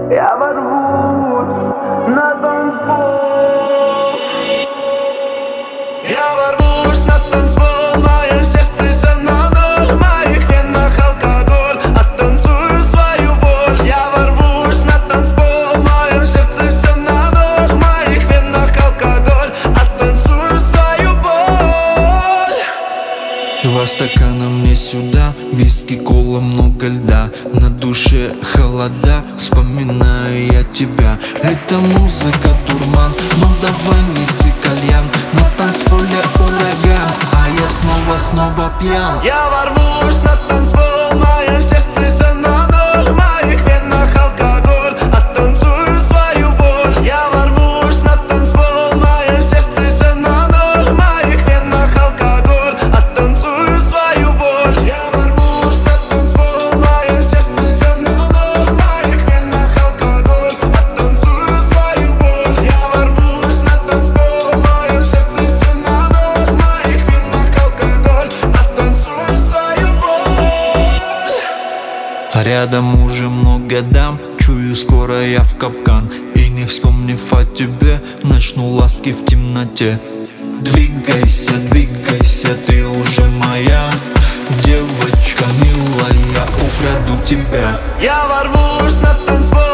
Я ворвусь на танцпол. Я ворвусь на танцпол, в моем сердце все на ноль, в моих венах алкоголь, оттанцую свою боль. Я ворвусь на танцпол, в моем сердце все на ноль, в моих венах алкоголь, оттанцую свою боль. Два стакана мне сюда, виски, кола, много льда. На душе холода, вспоминаю я тебя. Это музыка дурман, ну давай неси кальян. На танцполе ураган, а я снова пьян. Я ворвусь на танцпол, в моем сердце все на ноль, в моих венах алкоголь, оттанцую свою боль. Я ворвусь на танцпол, в моем сердце все на ноль, в моих венах алкоголь, оттанцую свою боль. Я ворвусь на танцпол, в моем сердце все на ноль, в моих венах алкоголь, оттанцую свою боль. Я ворвусь на танцпол, в моем сердце все на ноль, в моих венах алкоголь, оттанцую свою боль. А рядом уже много дам, чую, скоро я в капкан. И не вспомнив о тебе, начну ласки в темноте. Двигайся, двигайся, ты уже моя девочка милая, украду тебя. Я ворвусь на танцпол,